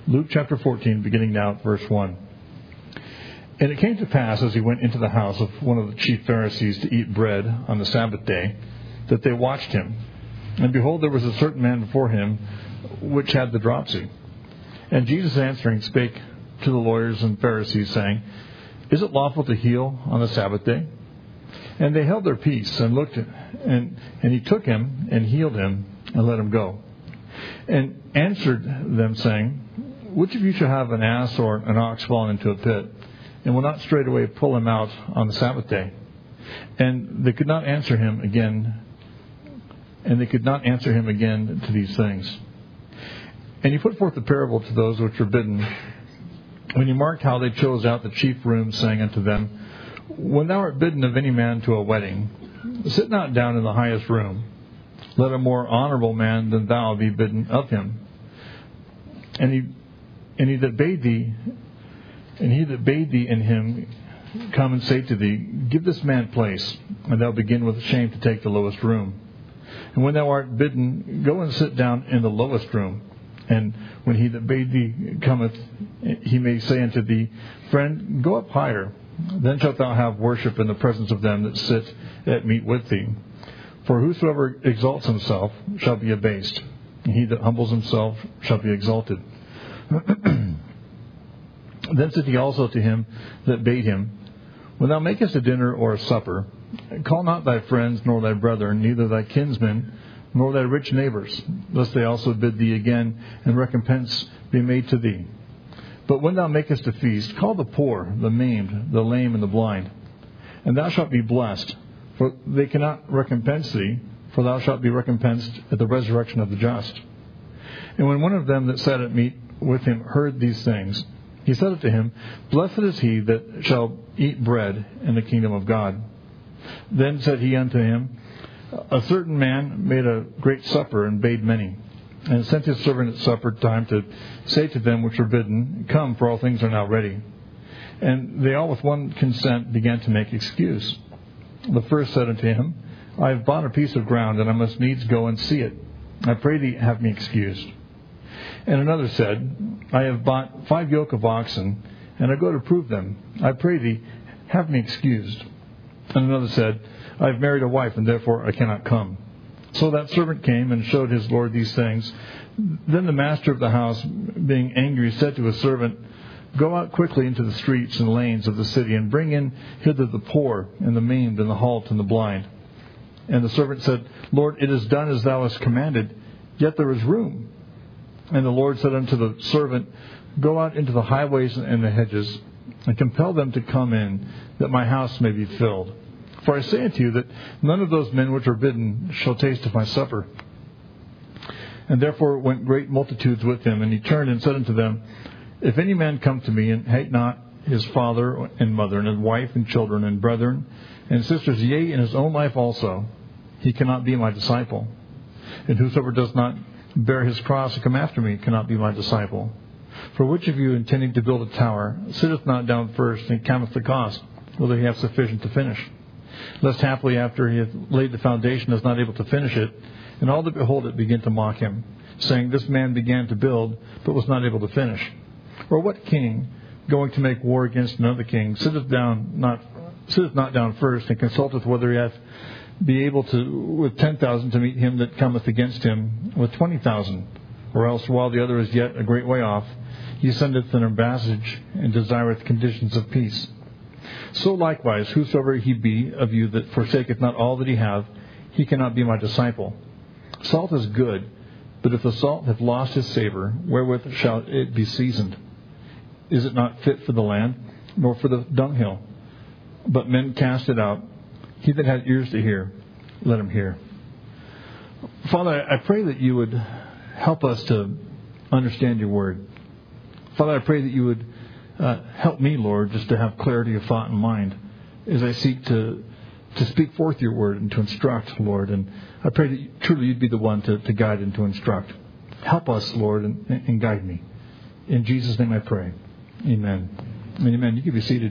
Luke chapter 14, beginning now at verse 1. And it came to pass, as he went into the house of one of the chief Pharisees to eat bread on the Sabbath day, that they watched him. And behold, there was a certain man before him which had the dropsy. And Jesus answering spake to the lawyers and Pharisees, saying, Is it lawful to heal on the Sabbath day? And they held their peace, and looked, and he took him, and healed him, and let him go. And answered them, saying, Which of you shall have an ass or an ox fallen into a pit, and will not straightway pull him out on the Sabbath day? And they could not answer him again. To these things. And he put forth the parable to those which were bidden, when he marked how they chose out the chief rooms, saying unto them, When thou art bidden of any man to a wedding, sit not down in the highest room. Let a more honorable man than thou be bidden of him. And he that bade thee and him come and say to thee, Give this man place, and thou begin with shame to take the lowest room. And when thou art bidden, go and sit down in the lowest room. And when he that bade thee cometh, he may say unto thee, Friend, go up higher. Then shalt thou have worship in the presence of them that sit at meat with thee. For whosoever exalts himself shall be abased, and he that humbles himself shall be exalted. Then said he also to him that bade him, When thou makest a dinner or a supper, call not thy friends, nor thy brethren, neither thy kinsmen, nor thy rich neighbors, lest they also bid thee again, and recompense be made to thee. But when thou makest a feast, call the poor, the maimed, the lame, and the blind. And thou shalt be blessed, for they cannot recompense thee, for thou shalt be recompensed at the resurrection of the just. And when one of them that sat at meat with him heard these things, he said unto him, Blessed is he that shall eat bread in the kingdom of God. Then said he unto him, A certain man made a great supper, and bade many, and sent his servant at supper time to say to them which were bidden, Come, for all things are now ready. And they all with one consent began to make excuse. The first said unto him, I have bought a piece of ground, and I must needs go and see it. I pray thee, have me excused. And another said, I have bought 5 yoke of oxen, and I go to prove them. I pray thee, have me excused. And another said, I have married a wife, and therefore I cannot come. So that servant came and showed his lord these things. Then the master of the house, being angry, said to his servant, Go out quickly into the streets and lanes of the city, and bring in hither the poor, and the maimed, and the halt, and the blind. And the servant said, Lord, it is done as thou hast commanded, yet there is room. And the Lord said unto the servant, Go out into the highways and the hedges, and compel them to come in, that my house may be filled. For I say unto you that none of those men which are bidden shall taste of my supper. And therefore went great multitudes with him, and he turned and said unto them, If any man come to me, and hate not his father and mother, and his wife and children, and brethren, and sisters, yea, and his own life also, he cannot be my disciple. And whosoever does not bear his cross and come after me cannot be my disciple. For which of you, intending to build a tower, sitteth not down first, and counteth the cost, whether he have sufficient to finish? Lest haply after he hath laid the foundation is not able to finish it, and all that behold it begin to mock him, saying, This man began to build, but was not able to finish. Or what king, going to make war against another king, sitteth not down first, and consulteth whether he hath be able to with 10,000 to meet him that cometh against him with 20,000? Or else, while the other is yet a great way off, he sendeth an ambassage, and desireth conditions of peace. So likewise, whosoever he be of you that forsaketh not all that he have, he cannot be my disciple. Salt is good, but if the salt hath lost his savour, wherewith shall it be seasoned? Is it not fit for the land, nor for the dunghill? But men cast it out. He that hath ears to hear, let him hear. Father, I pray that you would help us to understand your word. Father, I pray that you would help me, Lord, just to have clarity of thought and mind as I seek to speak forth your word and to instruct, Lord. And I pray that truly you'd be the one to guide and to instruct. Help us, Lord, and guide me. In Jesus' name I pray. Amen. Amen. You can be seated.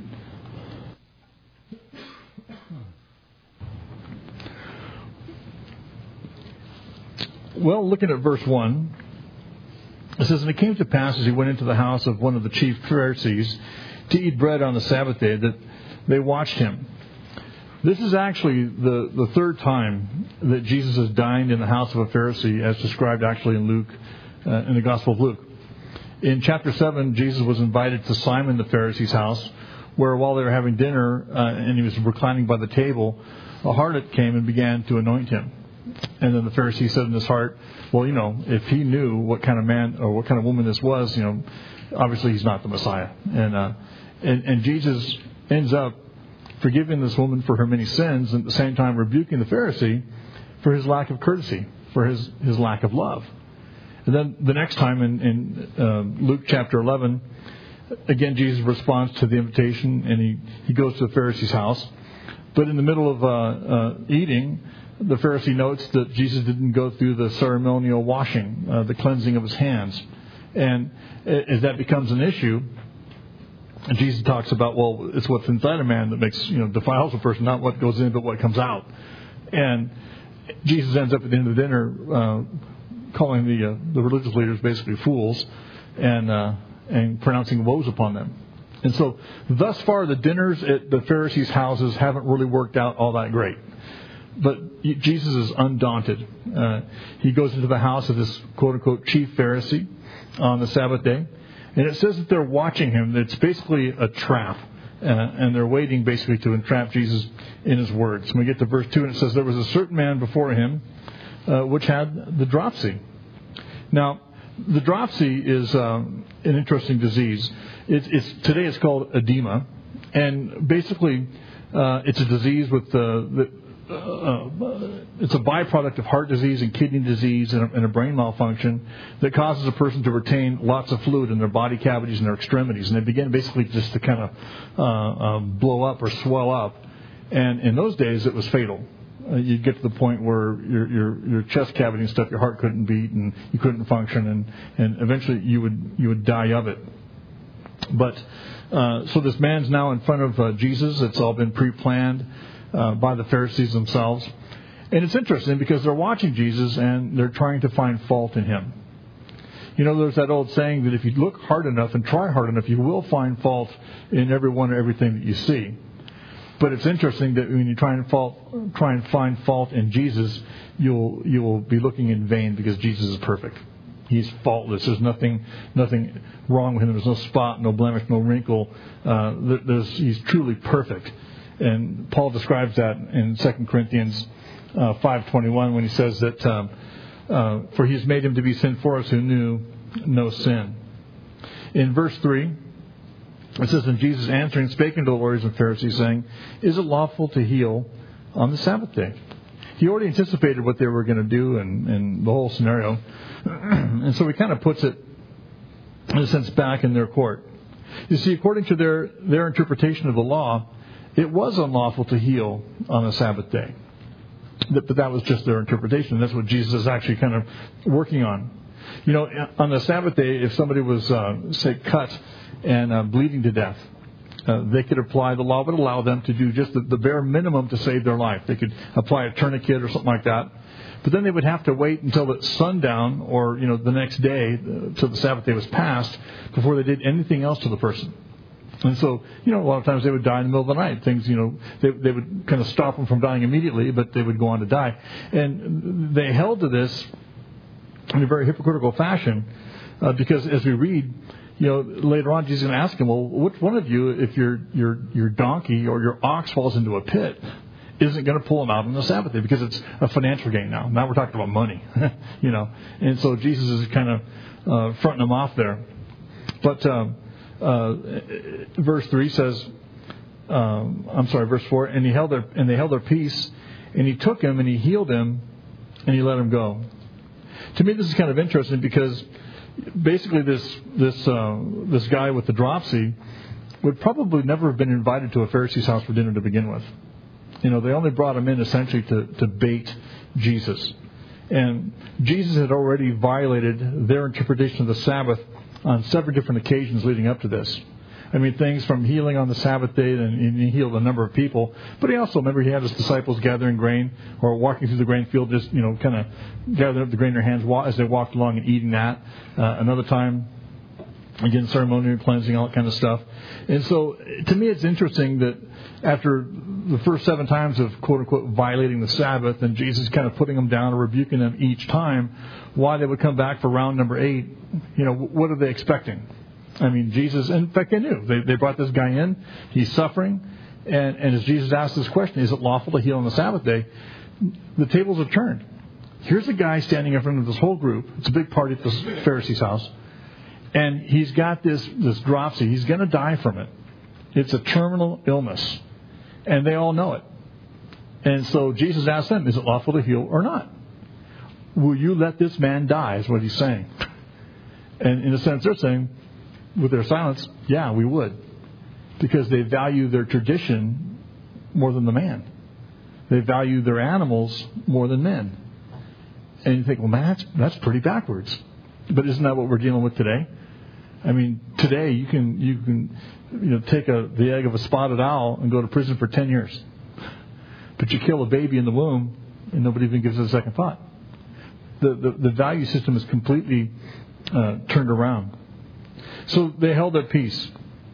Well, looking at verse 1, says, and it came to pass as he went into the house of one of the chief Pharisees to eat bread on the Sabbath day that they watched him. This is actually the third time that Jesus has dined in the house of a Pharisee, as described actually in Luke, in the Gospel of Luke. In chapter 7, Jesus was invited to Simon the Pharisee's house, where while they were having dinner and he was reclining by the table, a harlot came and began to anoint him. And then the Pharisee said in his heart, well, if he knew what kind of man or what kind of woman this was, obviously he's not the Messiah. And Jesus ends up forgiving this woman for her many sins, and at the same time rebuking the Pharisee for his lack of courtesy, for his lack of love. And then the next time in Luke chapter 11, again Jesus responds to the invitation, and he goes to the Pharisee's house. But in the middle of eating, the Pharisee notes that Jesus didn't go through the ceremonial washing, the cleansing of his hands. And as that becomes an issue, Jesus talks about, well, it's what's inside a man that makes, defiles a person, not what goes in, but what comes out. And Jesus ends up at the end of the dinner calling the religious leaders basically fools and pronouncing woes upon them. And so thus far, the dinners at the Pharisees' houses haven't really worked out all that great. But Jesus is undaunted. He goes into the house of this quote-unquote chief Pharisee on the Sabbath day. And it says that they're watching him. It's basically a trap. And they're waiting basically to entrap Jesus in his words. When we get to verse 2, and it says, there was a certain man before him which had the dropsy. Now, the dropsy is an interesting disease. Today it's called edema. And basically, it's a disease with it's a byproduct of heart disease and kidney disease and a brain malfunction that causes a person to retain lots of fluid in their body cavities and their extremities. And they begin basically just to kind of blow up or swell up. And in those days, it was fatal. You'd get to the point where your chest cavity and stuff, your heart couldn't beat and you couldn't function, and eventually you would die of it. But so this man's now in front of Jesus. It's all been pre-planned by the Pharisees themselves. And it's interesting because they're watching Jesus and they're trying to find fault in him. There's that old saying that if you look hard enough and try hard enough, you will find fault in everyone or everything that you see. But it's interesting that when you try and find fault in Jesus, you will be looking in vain, because Jesus is perfect. He's faultless. There's nothing wrong with him. There's no spot, no blemish, no wrinkle. He's truly perfect. And Paul describes that in 2 Corinthians 5:21 when he says that for he has made him to be sin for us who knew no sin. In verse 3, it says, and Jesus answering spake unto the lawyers and Pharisees, saying, is it lawful to heal on the Sabbath day? He already anticipated what they were going to do and the whole scenario. And so he kind of puts it, in a sense, back in their court. You see, according to their interpretation of the law, it was unlawful to heal on the Sabbath day. But that was just their interpretation. That's what Jesus is actually kind of working on. On the Sabbath day, if somebody was, say, cut and bleeding to death, they could apply, the law would allow them to do just the bare minimum to save their life. They could apply a tourniquet or something like that. But then they would have to wait until it's sundown or, the next day, till the Sabbath day was passed, before they did anything else to the person. And so, a lot of times they would die in the middle of the night. Things, they would kind of stop them from dying immediately, but they would go on to die. And they held to this in a very hypocritical fashion, because as we read, later on, Jesus is going to ask him, well, which one of you, if your donkey or your ox falls into a pit, isn't going to pull him out on the Sabbath day? Because it's a financial gain now. Now we're talking about money, And so Jesus is kind of fronting them off there. But verse 3 says, verse 4, and they held their peace, and he took him and he healed him and he let him go. To me, this is kind of interesting, because basically this guy with the dropsy would probably never have been invited to a Pharisee's house for dinner to begin with. They only brought him in essentially to bait Jesus. And Jesus had already violated their interpretation of the Sabbath on several different occasions leading up to this. I mean, things from healing on the Sabbath day, and he healed a number of people. But he also, remember, he had his disciples gathering grain or walking through the grain field, just, kind of gathering up the grain in their hands as they walked along and eating that. Another time, again, ceremonial cleansing, all that kind of stuff. And so, to me, it's interesting that after the first 7 times of, quote-unquote, violating the Sabbath, and Jesus kind of putting them down or rebuking them each time, why they would come back for round number 8, what are they expecting? I mean, Jesus, in fact, they knew. They brought this guy in. He's suffering. And as Jesus asked this question, is it lawful to heal on the Sabbath day? The tables are turned. Here's a guy standing in front of this whole group. It's a big party at this Pharisee's house. And he's got this dropsy. He's going to die from it. It's a terminal illness. And they all know it. And so Jesus asked them, is it lawful to heal or not? Will you let this man die, is what he's saying. And in a sense, they're saying, with their silence, yeah, we would. Because they value their tradition more than the man. They value their animals more than men. And you think, well, man, that's pretty backwards. But isn't that what we're dealing with today? I mean, today you can take the egg of a spotted owl and go to prison for 10 years. But you kill a baby in the womb and nobody even gives it a second thought. The value system is completely turned around. So they held their peace.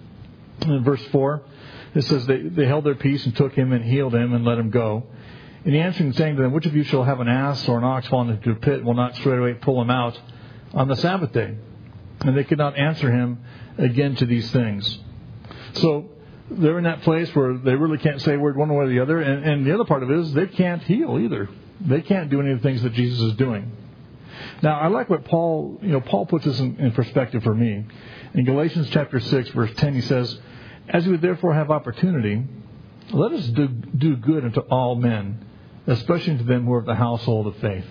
In verse 4, it says they held their peace and took him and healed him and let him go. And he answered and saying to them, which of you shall have an ass or an ox fallen into a pit and will not straightway pull him out on the Sabbath day? And they could not answer him again to these things. So they're in that place where they really can't say a word one way or the other. And the other part of it is they can't heal either. They can't do any of the things that Jesus is doing. Now, I like what Paul puts this in perspective for me. In Galatians chapter 6, verse 10, he says, as we therefore have opportunity, let us do good unto all men, especially to them who are of the household of faith.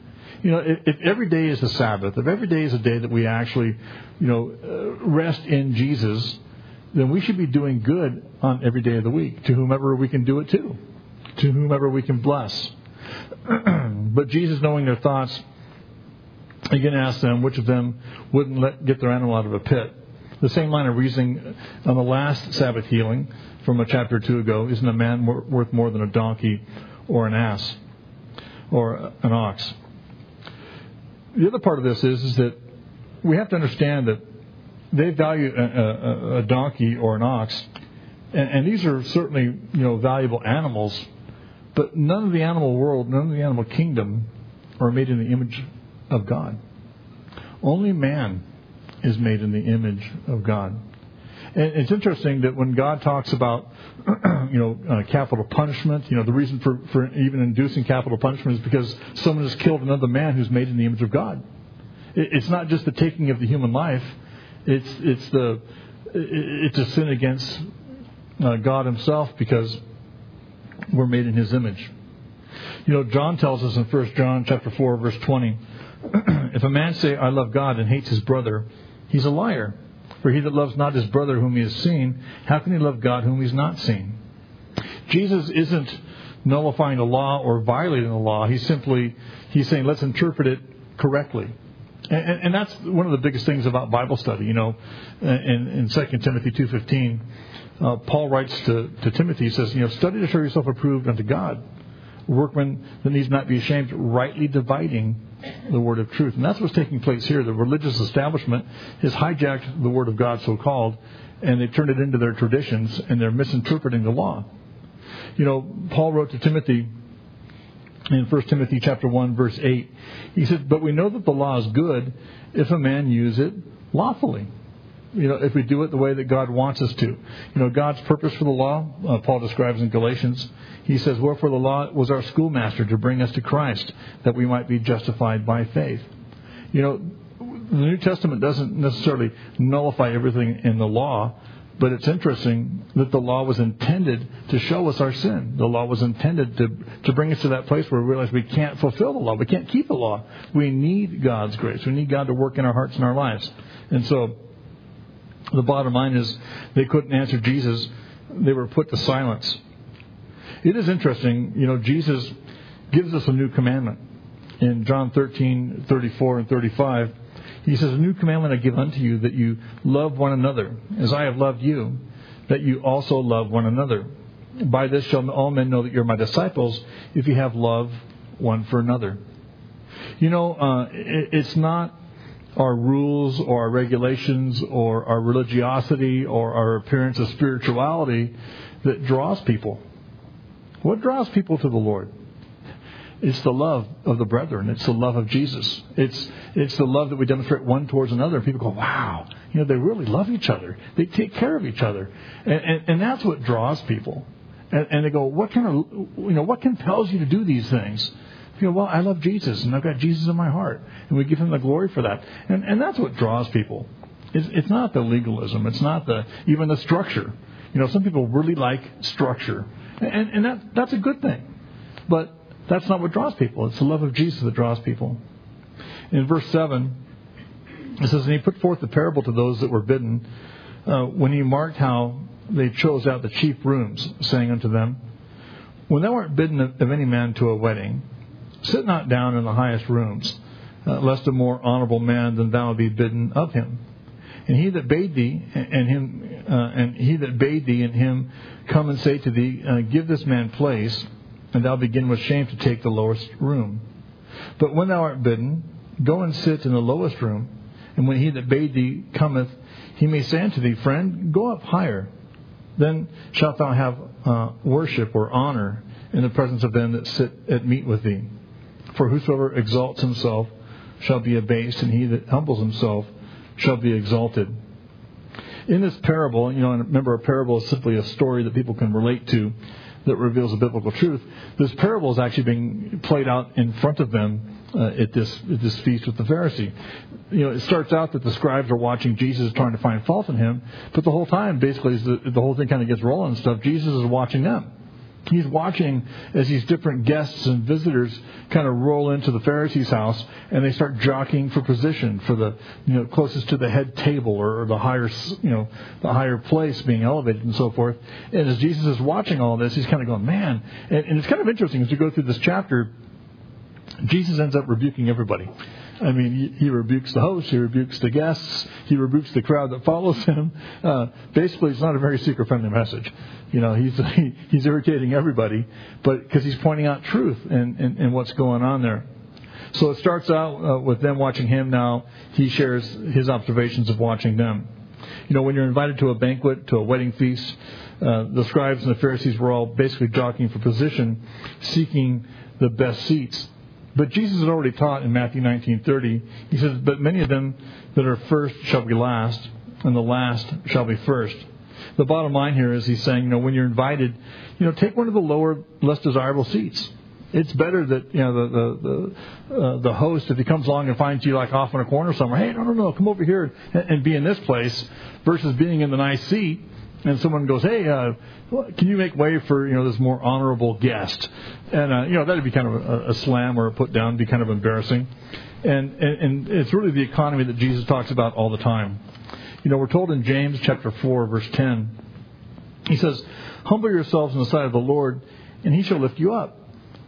If every day is a Sabbath, if every day is a day that we actually, rest in Jesus, then we should be doing good on every day of the week to whomever we can do it to whomever we can bless. But Jesus, knowing their thoughts, again asked them which of them wouldn't get their animal out of a pit. The same line of reasoning on the last Sabbath healing from a chapter 2 ago. Isn't a man worth more than a donkey or an ass or an ox? The other part of this is that we have to understand that they value a donkey or an ox, and these are certainly valuable animals, but none of the animal world, none of the animal kingdom are made in the image of God. Only man is made in the image of God. And it's interesting that when God talks about capital punishment, the reason for even inducing capital punishment is because someone has killed another man who's made in the image of God. It's not just the taking of the human life. It's a sin against God himself because we're made in his image. John tells us in 1 John chapter 4, verse 20, if a man say, I love God, and hates his brother, he's a liar. For he that loves not his brother whom he has seen, how can he love God whom he's not seen? Jesus isn't nullifying the law or violating the law. He's saying, let's interpret it correctly. And that's one of the biggest things about Bible study. In 2 Timothy 2:15, Paul writes to Timothy, he says, study to show yourself approved unto God, workman that needs not be ashamed, rightly dividing the word of truth. And that's what's taking place here. The religious establishment has hijacked the word of God, so-called, and they turned it into their traditions, and they're misinterpreting the law. Paul wrote to Timothy in 1 Timothy chapter 1, verse 8. He said, but we know that the law is good if a man use it lawfully. If we do it the way that God wants us to. God's purpose for the law, Paul describes in Galatians. He says, wherefore the law was our schoolmaster to bring us to Christ, that we might be justified by faith. The New Testament doesn't necessarily nullify everything in the law, but it's interesting that the law was intended to show us our sin. The law was intended to bring us to that place where we realize we can't fulfill the law. We can't keep the law. We need God's grace. We need God to work in our hearts and our lives. And so the bottom line is they couldn't answer Jesus. They were put to silence. It is interesting, Jesus gives us a new commandment. In John 13:34 and 35, He says, a new commandment I give unto you, that you love one another, as I have loved you, that you also love one another. By this shall all men know that you're my disciples, if you have love one for another. It's not our rules or our regulations or our religiosity or our appearance of spirituality that draws people. What draws people to the Lord? It's the love of the brethren. It's the love of Jesus. It's the love that we demonstrate one towards another. People go, wow, they really love each other. They take care of each other. And that's what draws people. And they go, what compels you to do these things? Well, I love Jesus, and I've got Jesus in my heart, and we give him the glory for that. And that's what draws people. It's not the legalism. It's not even the structure. Some people really like structure, and that's a good thing. But that's not what draws people. It's the love of Jesus that draws people. In verse 7, it says, and he put forth the parable to those that were bidden, when he marked how they chose out the chief rooms, saying unto them, when thou art bidden of any man to a wedding, sit not down in the highest rooms, lest a more honorable man than thou be bidden of him. And he that bade thee and him come and say to thee, give this man place, and thou begin with shame to take the lowest room. But when thou art bidden, go and sit in the lowest room. And when he that bade thee cometh, he may say unto thee, friend, go up higher. Then shalt thou have worship or honor in the presence of them that sit at meat with thee. For whosoever exalts himself shall be abased, and he that humbles himself shall be exalted. In this parable, and remember, a parable is simply a story that people can relate to that reveals a biblical truth. This parable is actually being played out in front of them at this feast with the Pharisee. It starts out that the scribes are watching Jesus trying to find fault in him, but the whole time, basically, as the whole thing kind of gets rolling and stuff, Jesus is watching them. He's watching as these different guests and visitors kind of roll into the Pharisee's house, and they start jockeying for position for the closest to the head table or the higher place being elevated and so forth. And as Jesus is watching all this, he's kind of going, man. And it's kind of interesting as you go through this chapter. Jesus ends up rebuking everybody. I mean, he rebukes the host, he rebukes the guests, he rebukes the crowd that follows him. Basically, it's not a very seeker-friendly message. He's irritating everybody, but because he's pointing out truth and what's going on there. So it starts out with them watching him. Now he shares his observations of watching them. When you're invited to a banquet, to a wedding feast, the scribes and the Pharisees were all basically jockeying for position, seeking the best seats. But Jesus had already taught in Matthew 19:30. He says, but many of them that are first shall be last, and the last shall be first. The bottom line here is he's saying, when you're invited, take one of the lower, less desirable seats. It's better that the host, if he comes along and finds you like off in a corner somewhere, hey, no, come over here and be in this place, versus being in the nice seat. And someone goes, hey, can you make way for this more honorable guest? And that'd be kind of a slam or a put down, be kind of embarrassing. And it's really the economy that Jesus talks about all the time. We're told in James chapter 4, verse 10, he says, humble yourselves in the sight of the Lord, and he shall lift you up.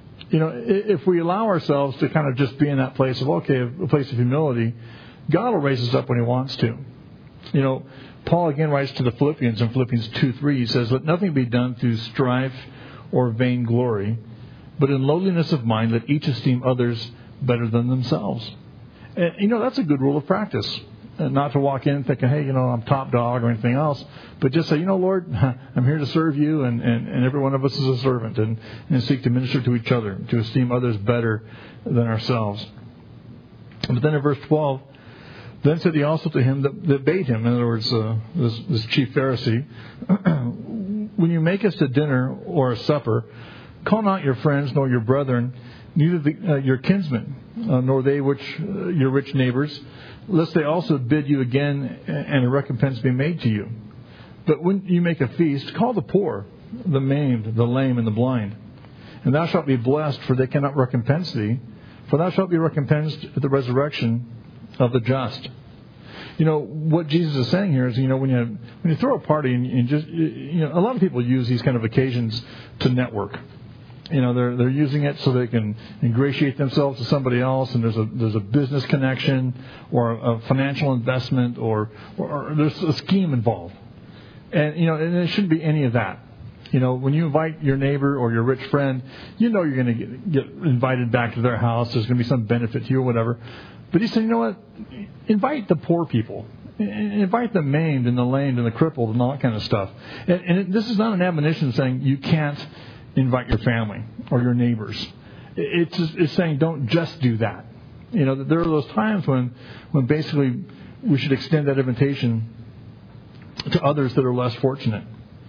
If we allow ourselves to kind of just be in that place of, a place of humility, God will raise us up when he wants to. Paul again writes to the Philippians in Philippians 2:3. He says, let nothing be done through strife or vainglory, but in lowliness of mind, let each esteem others better than themselves. And, that's a good rule of practice. Not to walk in thinking, hey, I'm top dog or anything else, but just say, Lord, I'm here to serve you, and every one of us is a servant, and seek to minister to each other, to esteem others better than ourselves. But then in verse 12, then said he also to him that bade him, in other words, this chief Pharisee, when you make us a dinner or a supper, call not your friends nor your brethren, neither your kinsmen, nor they which your rich neighbors, lest they also bid you again, and a recompense be made to you. But when you make a feast, call the poor, the maimed, the lame, and the blind. And thou shalt be blessed, for they cannot recompense thee, for thou shalt be recompensed at the resurrection of the just. What Jesus is saying here is, when you throw a party and just, a lot of people use these kind of occasions to network. They're using it so they can ingratiate themselves to somebody else, and there's a business connection or a financial investment or there's a scheme involved. And and it shouldn't be any of that. When you invite your neighbor or your rich friend, you're going to get invited back to their house. There's going to be some benefit to you or whatever. But he said, you know what? Invite the poor people. Invite the maimed and the lamed and the crippled and all that kind of stuff. And this is not an admonition saying you can't invite your family or your neighbors. It's saying don't just do that. There are those times when basically we should extend that invitation to others that are less fortunate.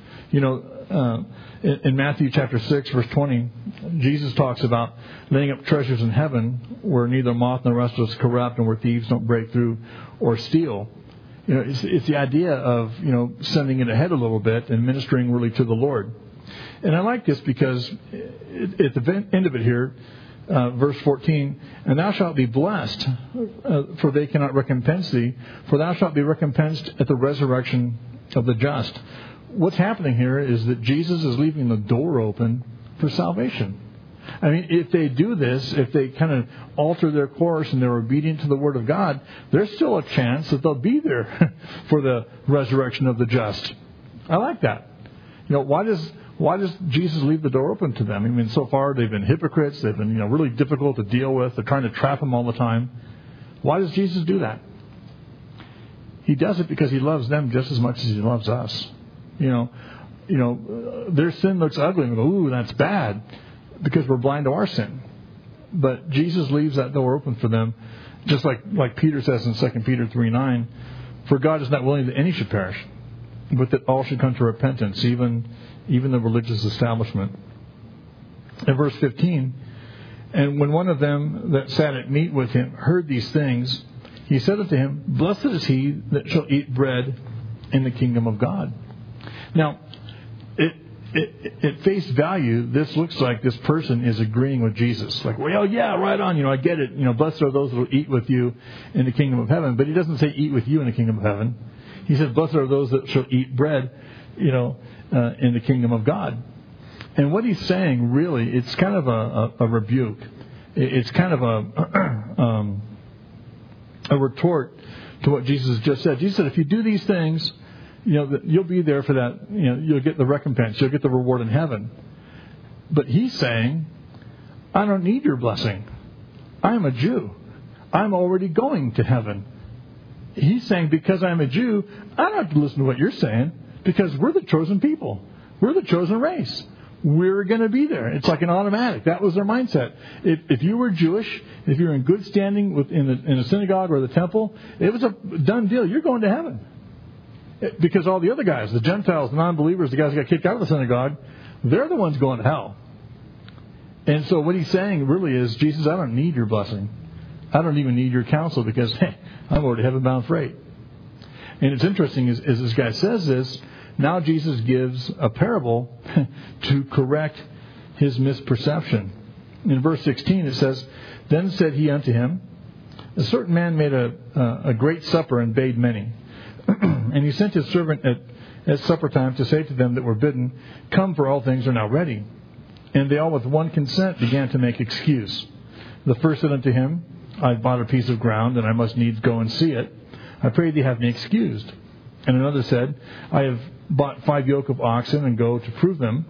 In Matthew chapter 6, verse 20, Jesus talks about laying up treasures in heaven where neither moth nor rust is corrupt and where thieves don't break through or steal. It's the idea of, sending it ahead a little bit and ministering really to the Lord. And I like this because at the end of it here, verse 14, and thou shalt be blessed, for they cannot recompense thee, for thou shalt be recompensed at the resurrection of the just. What's happening here is that Jesus is leaving the door open for salvation. I mean, if they do this, if they kind of alter their course and they're obedient to the Word of God, there's still a chance that they'll be there for the resurrection of the just. I like that. Why does Jesus leave the door open to them? I mean, so far they've been hypocrites. They've been, really difficult to deal with. They're trying to trap him all the time. Why does Jesus do that? He does it because he loves them just as much as he loves us. Their sin looks ugly and we go, ooh, that's bad, because we're blind to our sin. But Jesus leaves that door open for them, just like Peter says in 2 Peter 3:9, for God is not willing that any should perish, but that all should come to repentance, even the religious establishment. In verse 15, and when one of them that sat at meat with him heard these things, he said unto him, blessed is he that shall eat bread in the kingdom of God. Now, at face value, this looks like this person is agreeing with Jesus. Like, well, yeah, right on. I get it. Blessed are those who will eat with you in the kingdom of heaven. But he doesn't say eat with you in the kingdom of heaven. He says, blessed are those that shall eat bread, in the kingdom of God. And what he's saying, really, it's kind of a rebuke. It's kind of a retort to what Jesus just said. Jesus said, if you do these things, you'll be there for that. You'll get the recompense. You'll get the reward in heaven. But he's saying, I don't need your blessing. I'm a Jew. I'm already going to heaven. He's saying, because I'm a Jew, I don't have to listen to what you're saying, because we're the chosen people. We're the chosen race. We're going to be there. It's like an automatic. That was their mindset. If you were Jewish, if you're in good standing in the synagogue or the temple, it was a done deal. You're going to heaven. Because all the other guys, the Gentiles, the non-believers, the guys who got kicked out of the synagogue, they're the ones going to hell. And so what he's saying really is, Jesus, I don't need your blessing. I don't even need your counsel, because, hey, I'm already heaven-bound freight. And it's interesting, as this guy says this, now Jesus gives a parable to correct his misperception. In verse 16 it says, then said he unto him, a certain man made a great supper and bade many. And he sent his servant at supper time to say to them that were bidden, come, for all things are now ready. And they all with one consent began to make excuse. The first said unto him, I have bought a piece of ground, and I must needs go and see it. I pray thee have me excused. And another said, I have bought 5 yoke of oxen, and go to prove them.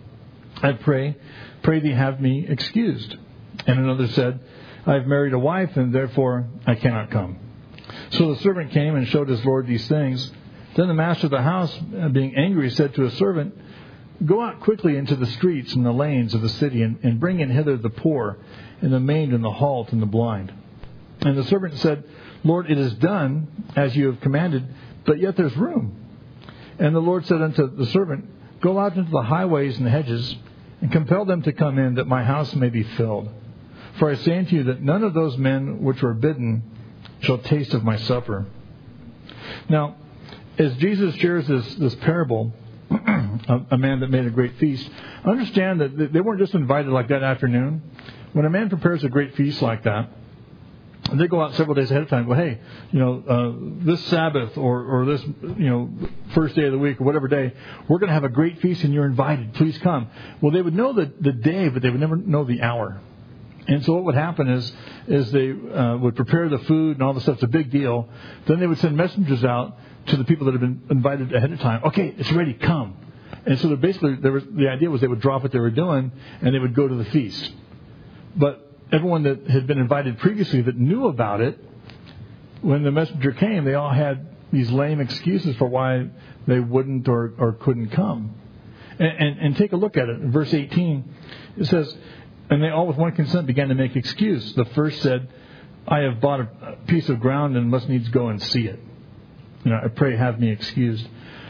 I pray thee have me excused. And another said, I have married a wife, and therefore I cannot come. So the servant came and showed his lord these things. Then the master of the house, being angry, said to his servant, go out quickly into the streets and the lanes of the city, and bring in hither the poor, and the maimed, and the halt, and the blind. And the servant said, Lord, it is done as you have commanded, but yet there's room. And the Lord said unto the servant, go out into the highways and the hedges, and compel them to come in, that my house may be filled. For I say unto you that none of those men which were bidden shall taste of my supper. Now, as Jesus shares this parable, a man that made a great feast, understand that they weren't just invited like that afternoon. When a man prepares a great feast like that, they go out several days ahead of time and go, hey, this Sabbath or this, first day of the week or whatever day, we're going to have a great feast and you're invited. Please come. Well, they would know the day, but they would never know the hour. And so what would happen is they would prepare the food and all the stuff. It's a big deal. Then they would send messengers out to the people that had been invited ahead of time. Okay, it's ready. Come. And so the idea was they would drop what they were doing and they would go to the feast. But everyone that had been invited previously that knew about it, when the messenger came, they all had these lame excuses for why they wouldn't or couldn't come. And take a look at it. In verse 18, it says, and they all with one consent began to make excuse. The first said, I have bought a piece of ground and must needs go and see it. I pray have me excused.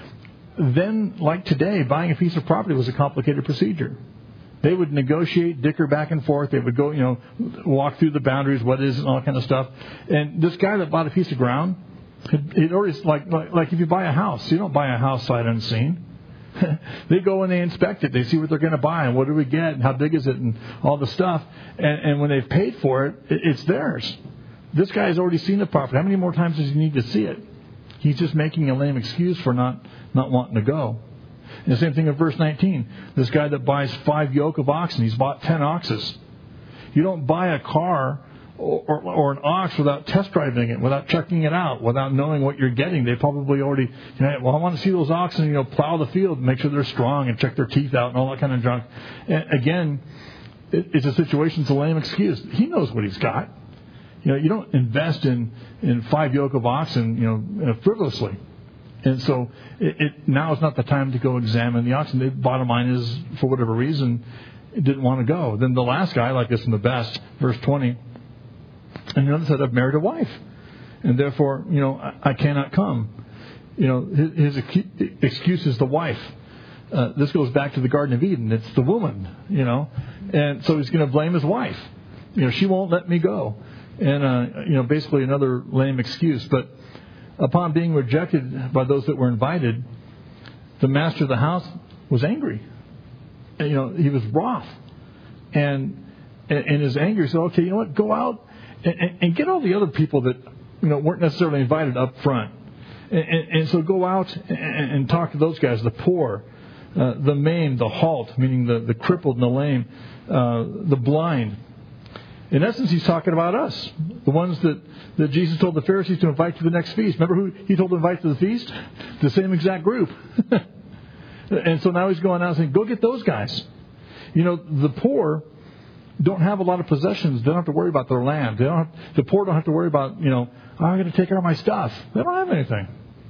Then, like today, buying a piece of property was a complicated procedure. They would negotiate, dicker back and forth. They would go, walk through the boundaries, what is it, and all that kind of stuff. And this guy that bought a piece of ground, it already, like if you buy a house, you don't buy a house sight unseen. They go and they inspect it. They see what they're going to buy and what do we get and how big is it and all the stuff. And when they've paid for it, it's theirs. This guy has already seen the property. How many more times does he need to see it? He's just making a lame excuse for not wanting to go. And the same thing in verse 19. This guy that buys 5 yoke of oxen, he's bought 10 oxes. You don't buy a car or an ox without test driving it, without checking it out, without knowing what you're getting. They probably already, I want to see those oxen, plow the field, make sure they're strong and check their teeth out and all that kind of junk. And again, it's a situation, it's a lame excuse. He knows what he's got. You don't invest in 5 yoke of oxen, frivolously. And so now is not the time to go examine the oxen. The bottom line is, for whatever reason, it didn't want to go. Then the last guy, I like this in the best, verse 20, and the other said, I've married a wife, and therefore, I cannot come. His excuse is the wife. This goes back to the Garden of Eden. It's the woman, and so he's going to blame his wife. She won't let me go. And, basically another lame excuse. But upon being rejected by those that were invited, the master of the house was angry. He was wroth. And in his anger, he said, okay, what? Go out and get all the other people that, weren't necessarily invited up front. And so go out and talk to those guys, the poor, the maimed, the halt, meaning the crippled and the lame, the blind. In essence, he's talking about us, the ones that Jesus told the Pharisees to invite to the next feast. Remember who he told to invite to the feast? The same exact group. And so now he's going out saying, go get those guys. The poor don't have a lot of possessions. They don't have to worry about their land. The poor don't have to worry about, I'm going to take care of my stuff. They don't have anything.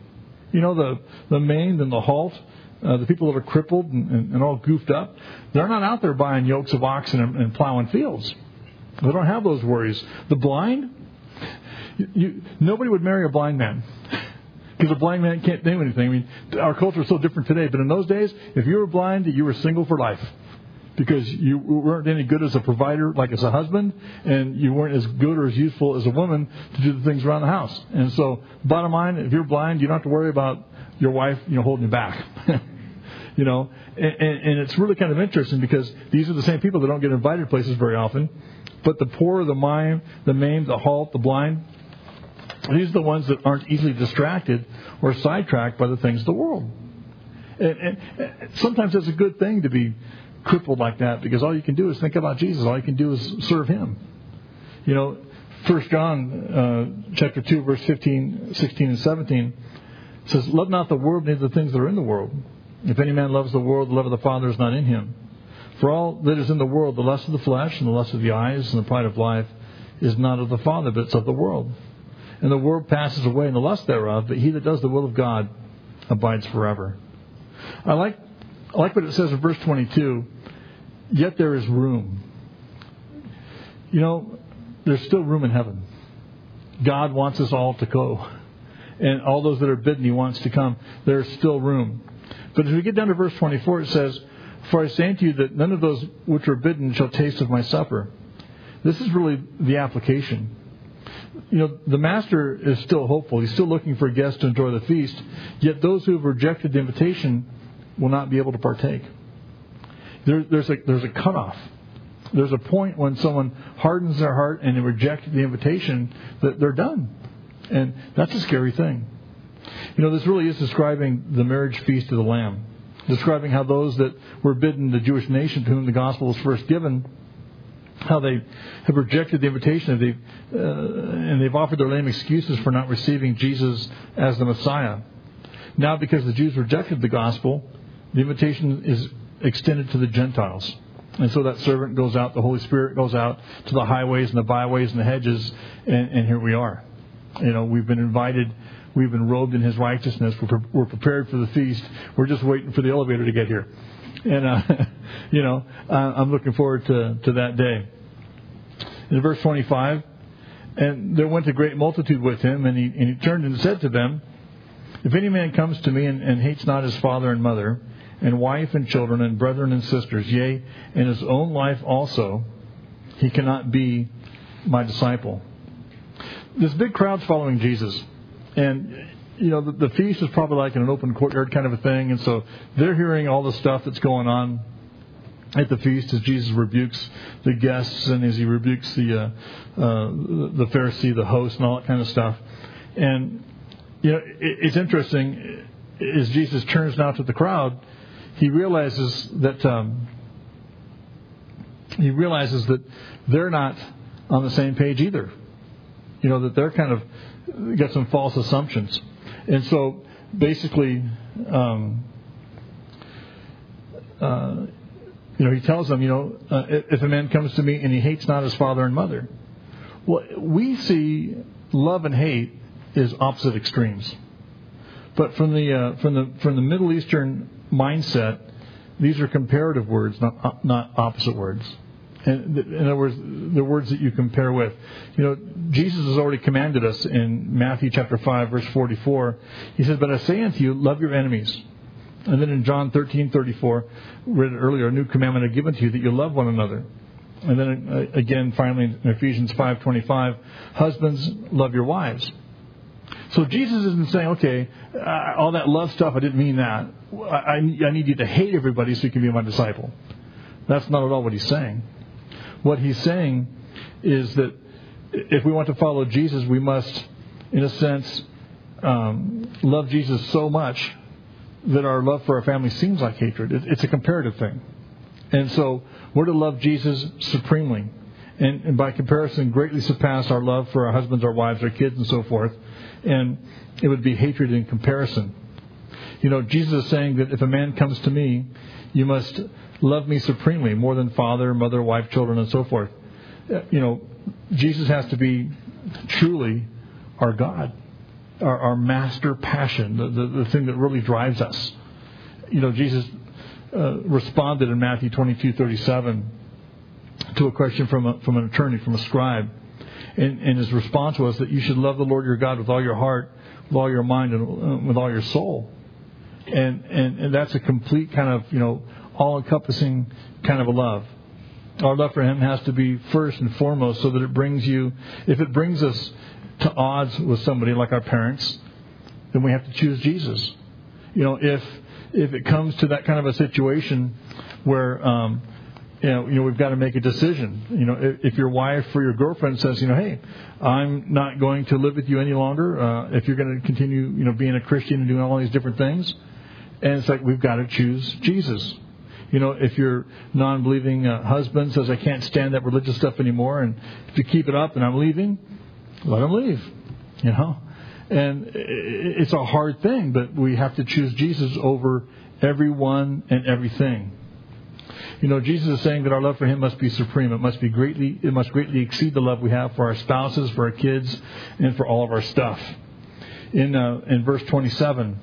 The maimed and the halt, the people that are crippled and all goofed up, they're not out there buying yokes of oxen and plowing fields. They don't have those worries. The blind, nobody would marry a blind man because a blind man can't do anything. Our culture is so different today, but in those days, if you were blind, you were single for life because you weren't any good as a provider, like as a husband, and you weren't as good or as useful as a woman to do the things around the house. And so, bottom line, if you're blind, you don't have to worry about your wife, holding you back. And it's really kind of interesting because these are the same people that don't get invited places very often. But the poor, the maimed, the halt, the blind, these are the ones that aren't easily distracted or sidetracked by the things of the world. And sometimes it's a good thing to be crippled like that because all you can do is think about Jesus. All you can do is serve Him. 1 John chapter 2, verse 15, 16, and 17 says, love not the world, neither the things that are in the world. If any man loves the world, the love of the Father is not in him. For all that is in the world, the lust of the flesh and the lust of the eyes and the pride of life is not of the Father, but it's of the world. And the world passes away and the lust thereof, but he that does the will of God abides forever. I like what it says in verse 22, yet there is room. There's still room in heaven. God wants us all to go. And all those that are bidden, He wants to come. There's still room. But as we get down to verse 24, it says, for I say unto you that none of those which are bidden shall taste of my supper. This is really the application. The master is still hopeful. He's still looking for guests to enjoy the feast. Yet those who have rejected the invitation will not be able to partake. There's a cutoff. There's a point when someone hardens their heart and they reject the invitation that they're done. And that's a scary thing. This really is describing the marriage feast of the Lamb, describing how those that were bidden, the Jewish nation to whom the gospel was first given, how they have rejected the invitation, and they've offered their lame excuses for not receiving Jesus as the Messiah. Now, because the Jews rejected the gospel, the invitation is extended to the Gentiles. And so that servant goes out, the Holy Spirit goes out to the highways and the byways and the hedges, and here we are. We've been invited, we've been robed in His righteousness, we're prepared for the feast, we're just waiting for the elevator to get here. And, I'm looking forward to that day. In verse 25, and there went a great multitude with Him, and he turned and said to them, if any man comes to me and hates not his father and mother, and wife and children and brethren and sisters, yea, and his own life also, he cannot be my disciple. This big crowd's following Jesus. And, the feast is probably like in an open courtyard kind of a thing. And so they're hearing all the stuff that's going on at the feast as Jesus rebukes the guests and as He rebukes the Pharisee, the host, and all that kind of stuff. And, it's interesting, as Jesus turns now to the crowd, He realizes that they're not on the same page either. That they're kind of got some false assumptions. And so basically, He tells them, if a man comes to me and he hates not his father and mother. Well, we see love and hate as opposite extremes. But from the Middle Eastern mindset, these are comparative words, not opposite words. And in other words, the words that you compare with. Jesus has already commanded us in Matthew chapter 5, verse 44. He says, but I say unto you, love your enemies. And then in John 13:34, read it earlier, a new commandment I give unto you, that you love one another. And then again, finally, in Ephesians 5:25, husbands, love your wives. So Jesus isn't saying, okay, all that love stuff, I didn't mean that. I need you to hate everybody so you can be my disciple. That's not at all what He's saying. What He's saying is that if we want to follow Jesus, we must, in a sense, love Jesus so much that our love for our family seems like hatred. It's a comparative thing. And so we're to love Jesus supremely. And by comparison, greatly surpass our love for our husbands, our wives, our kids, and so forth. And it would be hatred in comparison. Jesus is saying that if a man comes to me, you must love me supremely, more than father, mother, wife, children, and so forth. Jesus has to be truly our God, our master passion, the thing that really drives us. Jesus responded in Matthew 22:37 to a question from an attorney, from a scribe. And his response was that you should love the Lord your God with all your heart, with all your mind, and with all your soul. And that's a complete kind of, all-encompassing kind of a love. Our love for Him has to be first and foremost so that if it brings us to odds with somebody like our parents, then we have to choose Jesus. If it comes to that kind of a situation where, we've got to make a decision. If your wife or your girlfriend says, hey, I'm not going to live with you any longer, if you're going to continue, being a Christian and doing all these different things, and it's like we've got to choose Jesus. If your non-believing husband says, I can't stand that religious stuff anymore, and if you keep it up and I'm leaving, let him leave. And it's a hard thing, but we have to choose Jesus over everyone and everything. Jesus is saying that our love for Him must be supreme. It must greatly exceed the love we have for our spouses, for our kids, and for all of our stuff. In verse 27,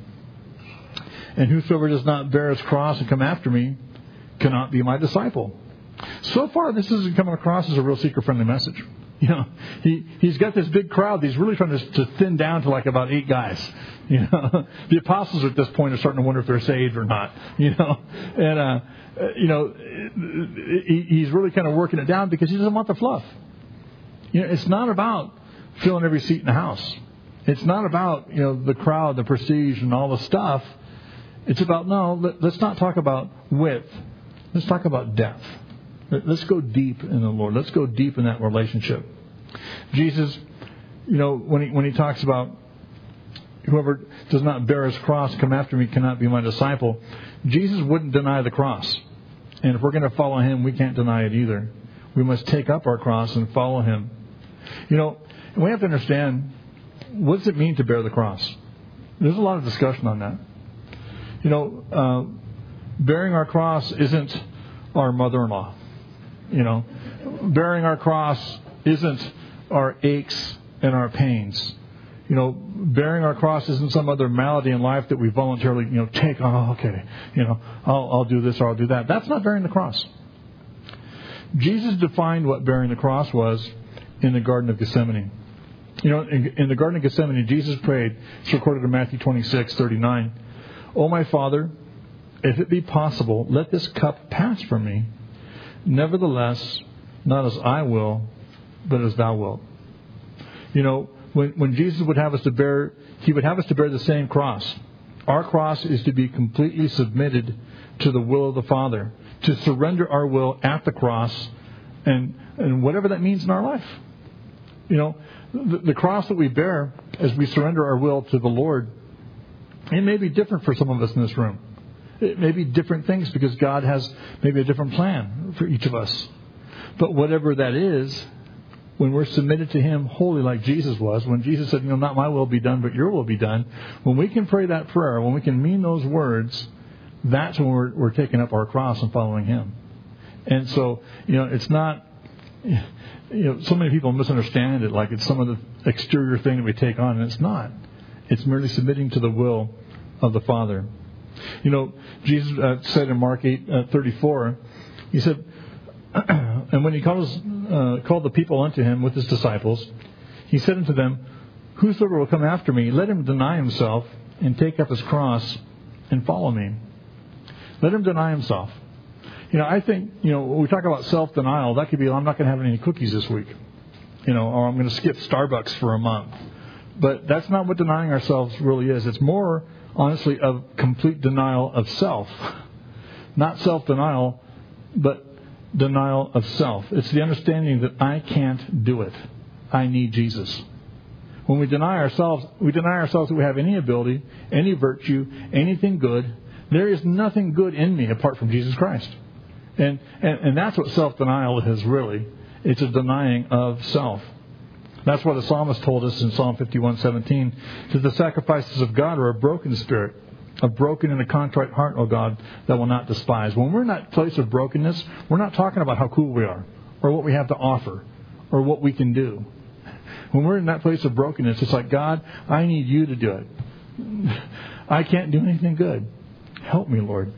and whosoever does not bear his cross and come after me cannot be my disciple. So far, this isn't coming across as a real seeker-friendly message. He's got this big crowd that he's really trying to thin down to like about 8 guys. The apostles at this point are starting to wonder if they're saved or not. And he's really kind of working it down because he doesn't want the fluff. It's not about filling every seat in the house. It's not about the crowd, the prestige, and all the stuff. It's about let's not talk about width. Let's talk about depth. Let's go deep in the Lord. Let's go deep in that relationship. Jesus, when he talks about whoever does not bear his cross, come after me, cannot be my disciple. Jesus wouldn't deny the cross. And if we're going to follow him, we can't deny it either. We must take up our cross and follow him. You know, we have to understand, what does it mean to bear the cross? There's a lot of discussion on that. You know, bearing our cross isn't our mother-in-law. You know, bearing our cross isn't our aches and our pains. You know, bearing our cross isn't some other malady in life that we voluntarily, take on. Oh, okay, I'll do this or I'll do that. That's not bearing the cross. Jesus defined what bearing the cross was in the Garden of Gethsemane. You know, in the Garden of Gethsemane, Jesus prayed. It's recorded in Matthew 26:39. "O my Father, if it be possible, let this cup pass from me. Nevertheless, not as I will, but as thou wilt." You know, when Jesus would have us to bear, he would have us to bear the same cross. Our cross is to be completely submitted to the will of the Father, to surrender our will at the cross, and whatever that means in our life. You know, the cross that we bear as we surrender our will to the Lord, it may be different for some of us in this room. It may be different things because God has maybe a different plan for each of us. But whatever that is, when we're submitted to him wholly like Jesus was, when Jesus said, not my will be done, but your will be done, when we can pray that prayer, when we can mean those words, that's when we're taking up our cross and following him. And so, it's not, so many people misunderstand it like it's some of the exterior thing that we take on, and it's not. It's merely submitting to the will of the Father. Jesus said in Mark 8:34, he said, and when he called the people unto him with his disciples, he said unto them, "Whosoever will come after me, let him deny himself and take up his cross and follow me." Let him deny himself. I think, when we talk about self-denial, that could be, I'm not going to have any cookies this week. Or I'm going to skip Starbucks for a month. But that's not what denying ourselves really is. It's more, honestly, of complete denial of self. Not self-denial, but denial of self. It's the understanding that I can't do it. I need Jesus. When we deny ourselves that we have any ability, any virtue, anything good. There is nothing good in me apart from Jesus Christ. And that's what self-denial is really. It's a denying of self. That's what the psalmist told us in Psalm 51:17. That the sacrifices of God are a broken spirit, a broken and a contrite heart, O God, that will not despise. When we're in that place of brokenness, we're not talking about how cool we are, or what we have to offer, or what we can do. When we're in that place of brokenness, it's like, God, I need you to do it. I can't do anything good. Help me, Lord.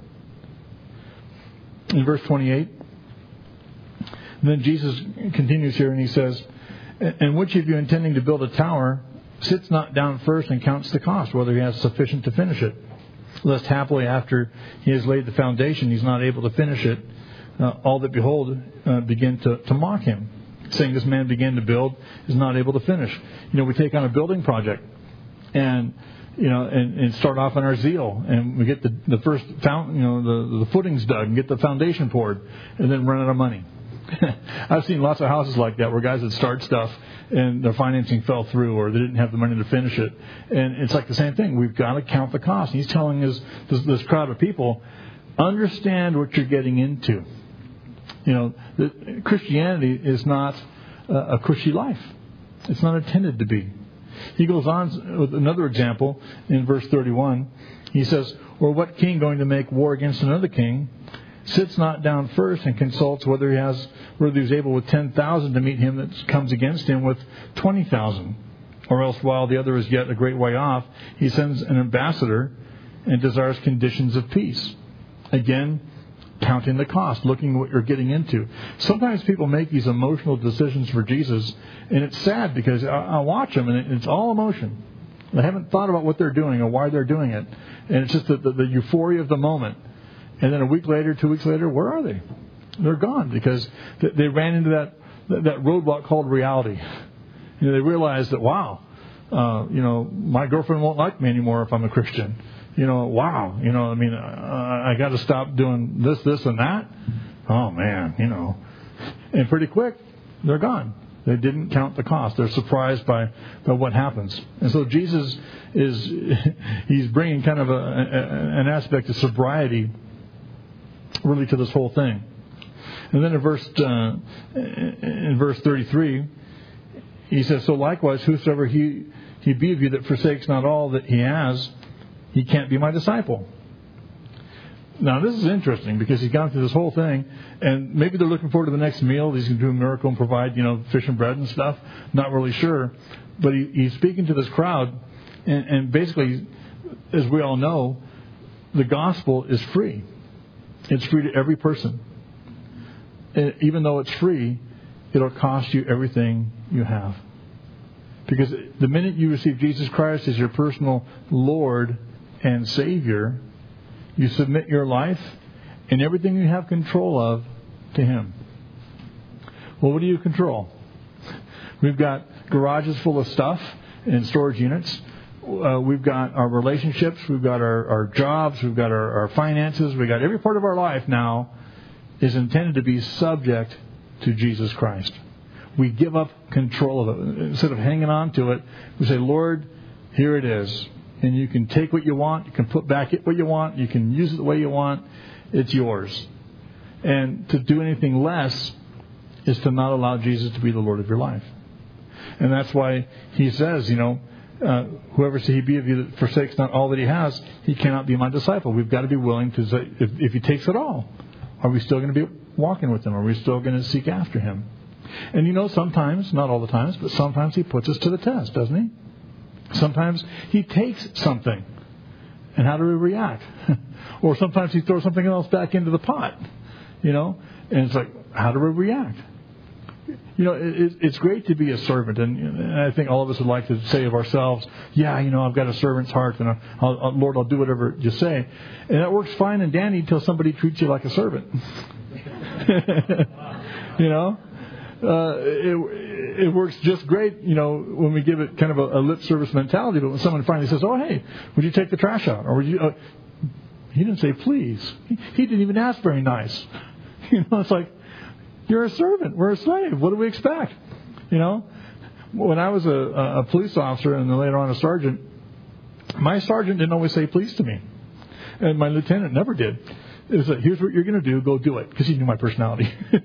In verse 28, then Jesus continues here and he says, "And which of you intending to build a tower sits not down first and counts the cost, whether he has sufficient to finish it? Lest happily after he has laid the foundation, he's not able to finish it. All that behold begin to mock him, saying, this man began to build, is not able to finish." We take on a building project and start off in our zeal, and we get the first the footings dug and get the foundation poured, and then run out of money. I've seen lots of houses like that where guys that start stuff and their financing fell through, or they didn't have the money to finish it. And it's like the same thing. We've got to count the cost. And he's telling us, this crowd of people, understand what you're getting into. Christianity is not a cushy life. It's not intended to be. He goes on with another example in verse 31. He says, "Or what king going to make war against another king sits not down first and consults whether he's able with 10,000 to meet him that comes against him with 20,000? Or else while the other is yet a great way off, he sends an ambassador and desires conditions of peace." Again, counting the cost, looking at what you're getting into. Sometimes people make these emotional decisions for Jesus, and it's sad because I watch them and it's all emotion. They haven't thought about what they're doing or why they're doing it. And it's just the euphoria of the moment. And then a week later, 2 weeks later, where are they? They're gone because they ran into that roadblock called reality. They realized that, wow, my girlfriend won't like me anymore if I'm a Christian. Wow, I got to stop doing this, and that. Oh, man, And pretty quick, they're gone. They didn't count the cost. They're surprised by what happens. And so Jesus he's bringing kind of an aspect of sobriety really to this whole thing. And then in verse 33, he says, so likewise, whosoever he be of you that forsakes not all that he has, he can't be my disciple. Now, this is interesting because he's gone through this whole thing, and maybe they're looking forward to the next meal. He's going to do a miracle and provide, fish and bread and stuff. Not really sure. But he's speaking to this crowd, and basically, as we all know, the gospel is free. It's free to every person. And even though it's free, it'll cost you everything you have. Because the minute you receive Jesus Christ as your personal Lord and Savior, you submit your life and everything you have control of to Him. Well, what do you control? We've got garages full of stuff and storage units. We've got our relationships. We've got our jobs. We've got our finances. We've got every part of our life now is intended to be subject to Jesus Christ. We give up control of it. Instead of hanging on to it, we say, Lord, here it is. And you can take what you want. You can put back what you want. You can use it the way you want. It's yours. And to do anything less is to not allow Jesus to be the Lord of your life. And that's why he says, whoever he be of you that forsakes not all that he has, he cannot be my disciple. We've got to be willing to say, if he takes it all, are we still going to be walking with him? Are we still going to seek after him? And sometimes, not all the times, but sometimes he puts us to the test, doesn't he? Sometimes he takes something. And how do we react? Or sometimes he throws something else back into the pot. And it's like, how do we react? It's great to be a servant. And I think all of us would like to say of ourselves, yeah, I've got a servant's heart. And Lord, I'll do whatever you say. And that works fine and dandy until somebody treats you like a servant. It works just great, when we give it kind of a lip service mentality. But when someone finally says, "Oh, hey, would you take the trash out?" Or would you? He didn't say please. He didn't even ask very nice. It's like, you're a servant. We're a slave. What do we expect? When I was a police officer and then later on a sergeant, my sergeant didn't always say please to me, and my lieutenant never did. It was like, here's what you're going to do. Go do it, because he knew my personality.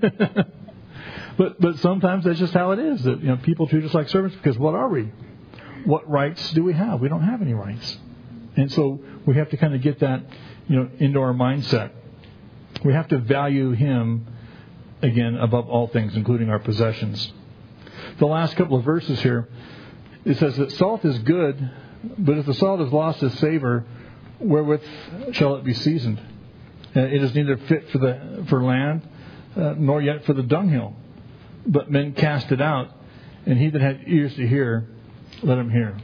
But sometimes that's just how it is. That people treat us like servants because what are we? What rights do we have? We don't have any rights, and so we have to kind of get that into our mindset. We have to value Him again above all things, including our possessions. The last couple of verses here, it says that salt is good, but if the salt has lost its savor, wherewith shall it be seasoned? It is neither fit for land, nor yet for the dunghill. But men cast it out, and he that had ears to hear, let him hear.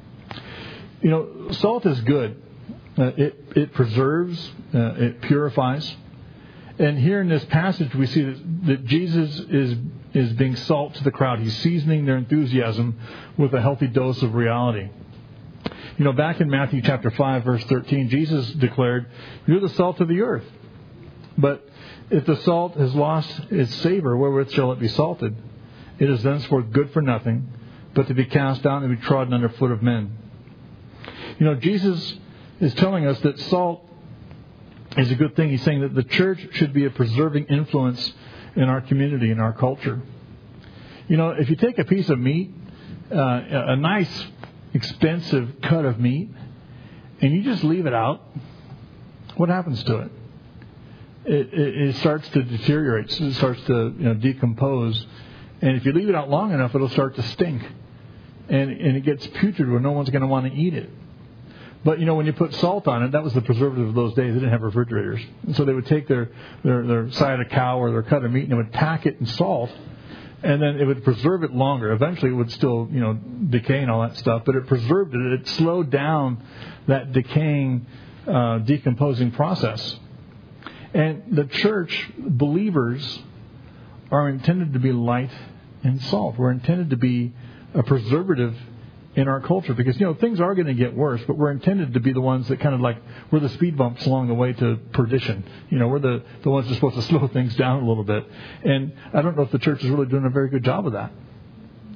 Salt is good. It preserves, it purifies. And here in this passage, we see that Jesus is being salt to the crowd. He's seasoning their enthusiasm with a healthy dose of reality. Back in Matthew chapter 5, verse 13, Jesus declared, "You're the salt of the earth. But if the salt has lost its savor, wherewith shall it be salted? It is thenceforth good for nothing, but to be cast down and be trodden under foot of men." Jesus is telling us that salt is a good thing. He's saying that the church should be a preserving influence in our community, in our culture. If you take a piece of meat, a nice, expensive cut of meat, and you just leave it out, what happens to it? It starts to deteriorate. It starts to decompose. And if you leave it out long enough, it'll start to stink. And it gets putrid where no one's going to want to eat it. But, when you put salt on it, that was the preservative of those days. They didn't have refrigerators. And so they would take their side of cow or their cut of meat and they would pack it in salt. And then it would preserve it longer. Eventually it would still, decay and all that stuff. But it preserved it. It slowed down that decaying, decomposing process. And the church, believers, are intended to be light and salt. We're intended to be a preservative in our culture because, things are going to get worse, but we're intended to be the ones that kind of like, we're the speed bumps along the way to perdition. We're the ones that are supposed to slow things down a little bit. And I don't know if the church is really doing a very good job of that.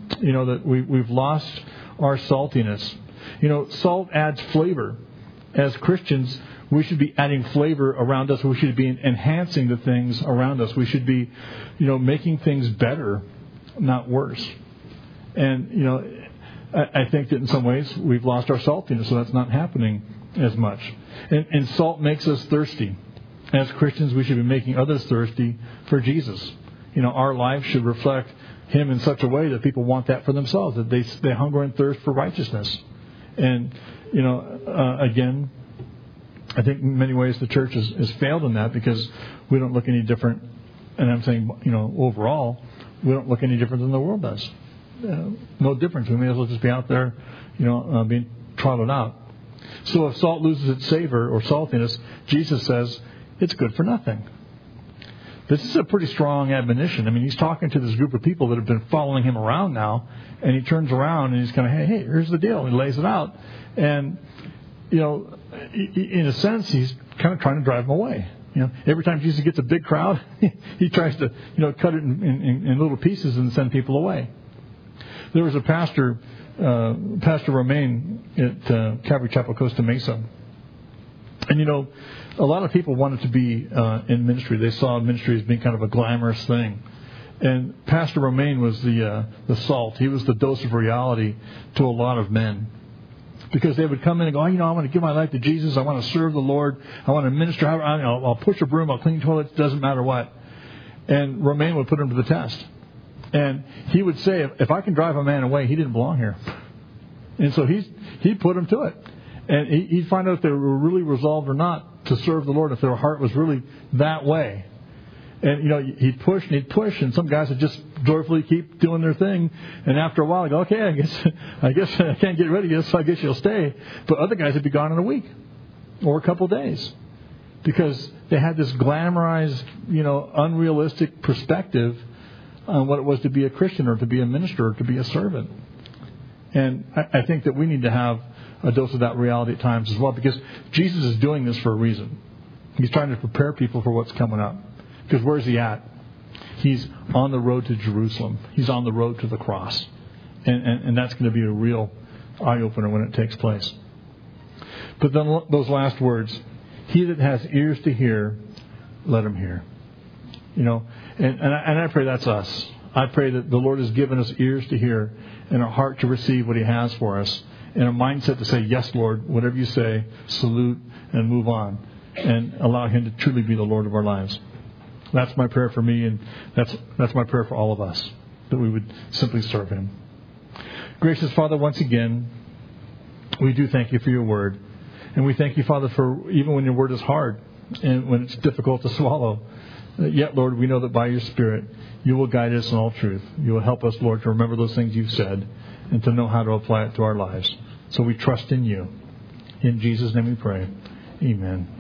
that we've lost our saltiness. Salt adds flavor. As Christians, we should be adding flavor around us. We should be enhancing the things around us. We should be, making things better, not worse. And, I think that in some ways we've lost our saltiness, so that's not happening as much. And salt makes us thirsty. As Christians, we should be making others thirsty for Jesus. Our life should reflect Him in such a way that people want that for themselves, that they hunger and thirst for righteousness. And, again, I think in many ways the church has failed in that because we don't look any different. And I'm saying, overall, we don't look any different than the world does. No difference. We may as well just be out there, being trotted out. So if salt loses its savor or saltiness, Jesus says it's good for nothing. This is a pretty strong admonition. I mean, he's talking to this group of people that have been following him around now, and he turns around and he's kind of, hey, here's the deal. He lays it out. And, in a sense, he's kind of trying to drive them away. Every time Jesus gets a big crowd, he tries to, cut it in little pieces and send people away. There was a pastor, Pastor Romaine at Calvary Chapel, Costa Mesa. And, a lot of people wanted to be in ministry. They saw ministry as being kind of a glamorous thing. And Pastor Romaine was the salt. He was the dose of reality to a lot of men. Because they would come in and go, I want to give my life to Jesus. I want to serve the Lord. I want to minister. I'll push a broom. I'll clean toilets. Doesn't matter what. And Romaine would put him to the test. And he would say, if I can drive a man away, he didn't belong here. And so he'd put him to it. And he'd find out if they were really resolved or not to serve the Lord, if their heart was really that way. And, he'd push and he'd push, and some guys would just joyfully keep doing their thing. And after a while, I'd go, okay, I guess I can't get rid of you, so I guess you'll stay. But other guys would be gone in a week or a couple of days because they had this glamorized, unrealistic perspective on what it was to be a Christian or to be a minister or to be a servant. And I think that we need to have a dose of that reality at times as well, because Jesus is doing this for a reason. He's trying to prepare people for what's coming up. Because where's he at? He's on the road to Jerusalem. He's on the road to the cross. And that's going to be a real eye-opener when it takes place. But then those last words, he that has ears to hear, let him hear. And I pray that's us. I pray that the Lord has given us ears to hear and a heart to receive what he has for us, and a mindset to say, yes, Lord, whatever you say, salute and move on, and allow him to truly be the Lord of our lives. That's my prayer for me, and that's my prayer for all of us, that we would simply serve him. Gracious Father, once again, we do thank you for your word. And we thank you, Father, for even when your word is hard and when it's difficult to swallow, yet, Lord, we know that by your Spirit, you will guide us in all truth. You will help us, Lord, to remember those things you've said and to know how to apply it to our lives. So we trust in you. In Jesus' name we pray. Amen.